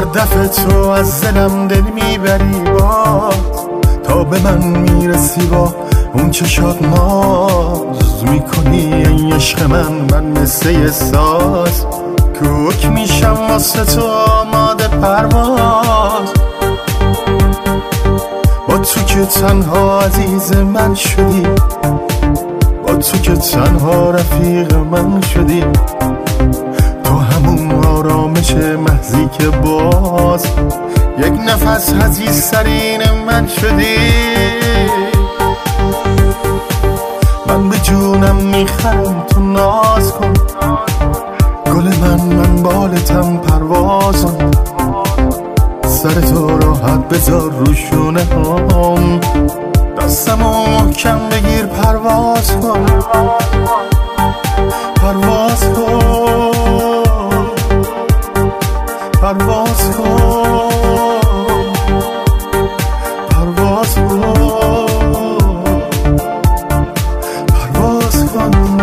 دفع تو از دلم دل میبری باز، تا به من میرسی با اون چشات ناز میکنی این عشق من مثل ساز، کوک میشم واسه تو آماده پرواز. با تو که تنها عزیز من شدی، با تو که تنها رفیق من شدی، تو همون آرامش محضی که باز یک نفس عزیزترین من شدی. من به جونم میخرم تو ناز کن، گل من بالتم پروازم، سر تو راحت بذار رو شونه هم، دستمو محکم بگیر پرواز کن، پرواز کن، پرواز کن، پرواز کن، پرواز کن.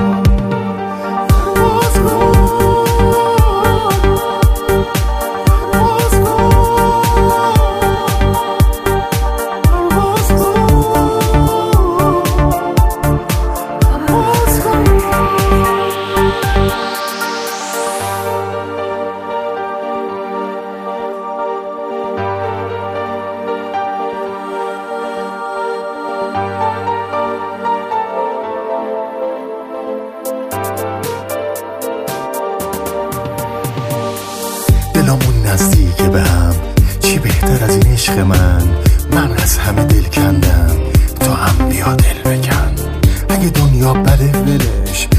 دلمون نزدیکه به هم، چی بهتر از این عشق من از همه دل کندم، تو هم بیا دل بکن، اگه دنیا بده ولش،